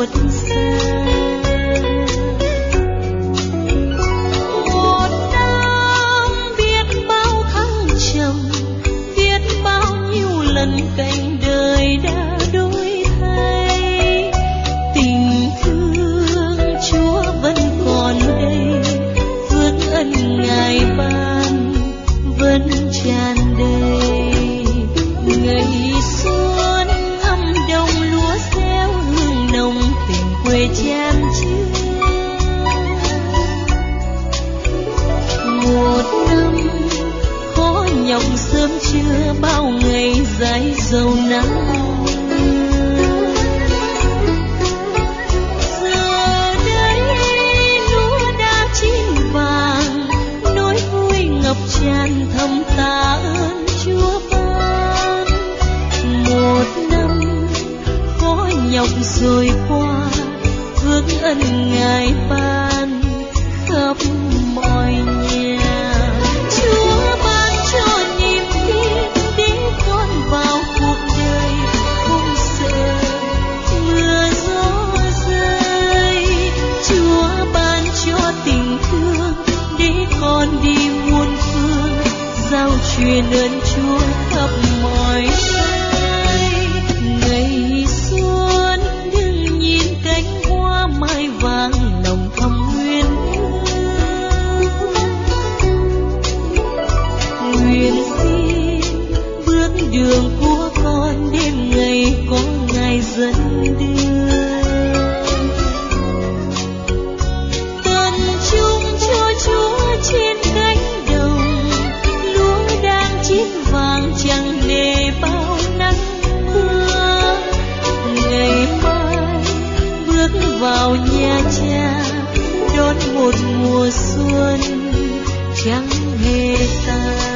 buốt xa. Một năm biết bao thăng trầm, biết bao nhiêu lần cánh đời đã đổi thay. Tình thương Chúa vẫn còn đây, phước ân Ngài ban vẫn tràn đầy. Ngày xuân âm đồng lúa gieo hương nồng, tình quê chan chứa. Một năm khó nhọc sớm trưa, bao ngày dài dầu nắng. Giờ đây lúa đã chín vàng, nỗi vui ngập tràn thầm tạ ơn Chúa ban. Một năm khó nhọc rồi qua, phước ân Ngài ban khắp mọi nhà. Chúa ban cho niềm tin để con vào cuộc đời, không sợ mưa gió rơi. Chúa ban cho tình thương để con đi muôn phương, giao truyền ơn Chúa khắp mọi nơi. Ngày xuân đừng nhìn cánh hoa mai vàng nồng thắm nguyên hương. Nguyện xin bước đường của con, đêm ngày có Ngài dẫn đưa. Tận chung cho Chúa trên cánh đồng, lúa đang chín vàng chẳng nề bao nắng mưa. Ngày mai bước vào nhà cha, đón một mùa xuân chẳng hề tan.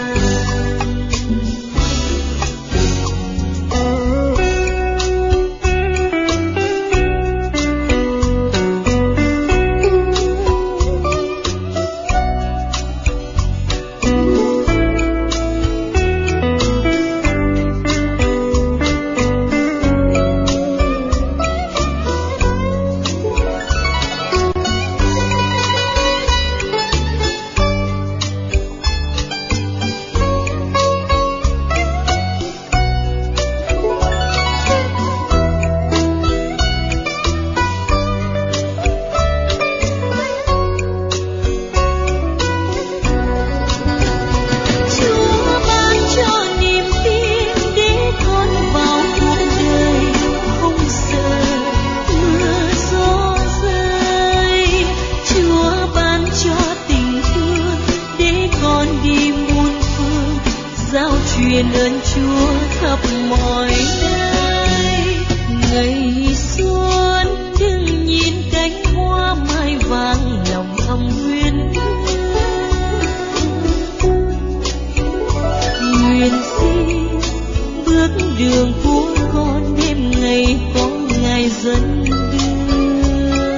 Truyền ơn Chúa khắp mọi nơi. Ngày xuân đừng nhìn cánh hoa mai vàng lòng thầm nguyên hương. Nguyện xin bước đường của con, đêm ngày có Ngài dẫn đưa.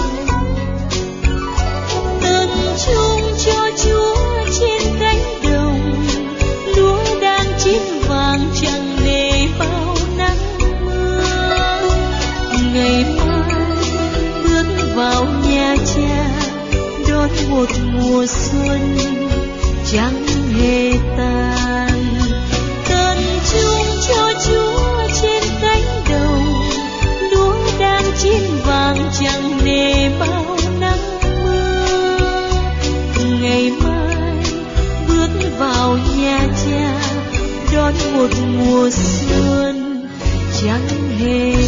Tận chung cho Chúa trên cánh đồng, lúa đang chín vàng chẳng nề bao nắng mưa. Ngày mai bước vào nhà cha, đón một mùa xuân chẳng hề tan. Tận chung cho Chúa trên cánh đồng, lúa đang chín vàng chẳng nề bao nắng mưa. Ngày mai bước vào nhà cha, đón một mùa xuân chẳng hề